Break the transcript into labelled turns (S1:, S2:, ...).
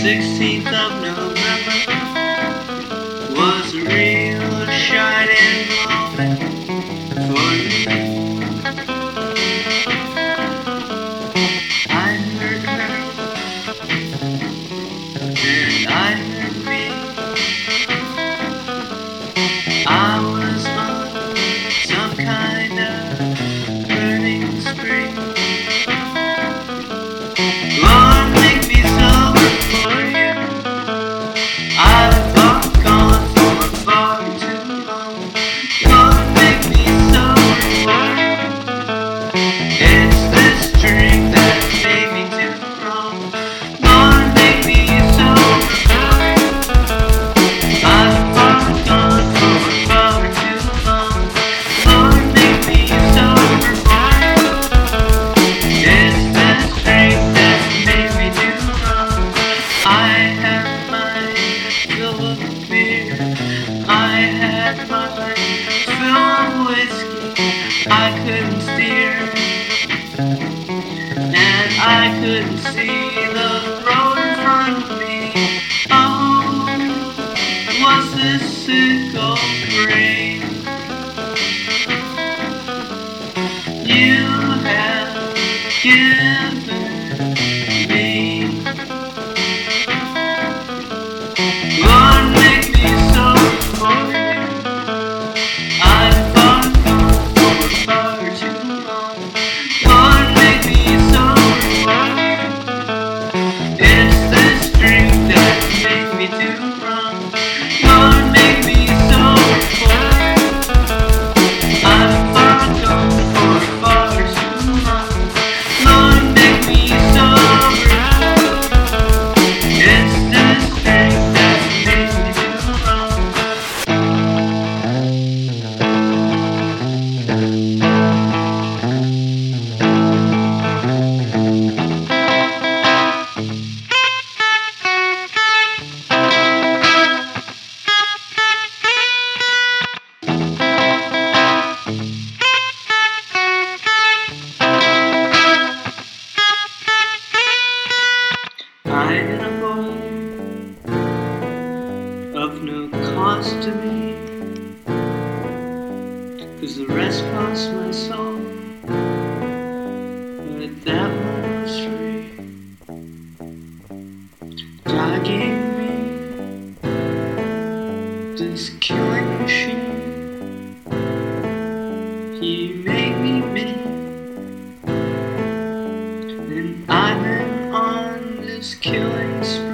S1: 16th of November was a real shining moment for me. I heard her, and I heard me. I was on some kind of learning spree. Lord, make me sober for you. I've gone for far too long. Lord, make me sober for you. It's this drink that made me do wrong. Lord, make me sober for you. I've gone for far too long. Lord, make me sober for you. It's this drink that made me do wrong. I had my fill of beer. I had my fill of whiskey. I couldn't steer, and I couldn't see the road in front of me. Oh, was this sick old brain? You have given me. Lord, make me sober for you. I've gone for far too long. Lord, make me sober for you. It's this drink that made me do wrong. Lord, make me sober for you. I've gone for far too long. Lord, make me sober for you. It's this drink that made me do wrong. I am a boy of no cost to me, 'cause the rest cost my soul, but that one was free. God gave me this killing machine. He made me me, and I've been on this killing spree.